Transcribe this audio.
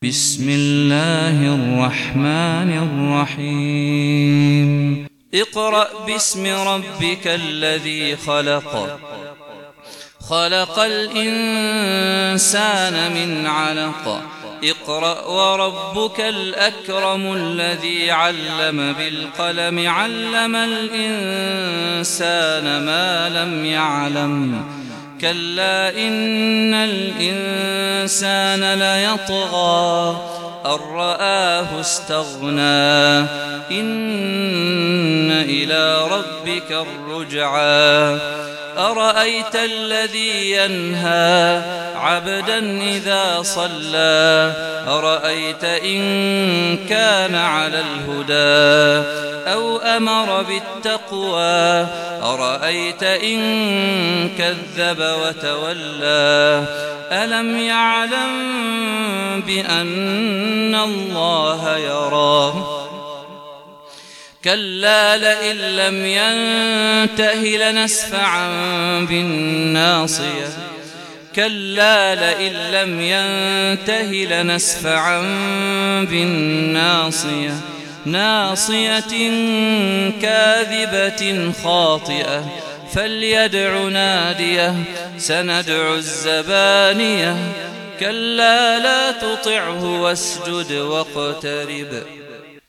بسم الله الرحمن الرحيم اقرأ باسم ربك الذي خلق خلق الإنسان من علق اقرأ وربك الأكرم الذي علم بالقلم علم الإنسان ما لم يعلم كلا إن الإنسان ليطغى أن رآه استغنى إن إلى ربك الرجعى أرأيت الذي ينهى عبدا إذا صلى أرأيت إن كان على الهدى أو أمر بالتقوى أرأيت إن كذب وتولى ألم يعلم بأن الله يرى كلا لئن لم ينته لنسفعا بالناصية كلا لئن لم ينته لنسفعا بالناصية ناصية كاذبة خاطئة فليدع ناديه سندع الزبانية كلا لا تطعه واسجد واقترب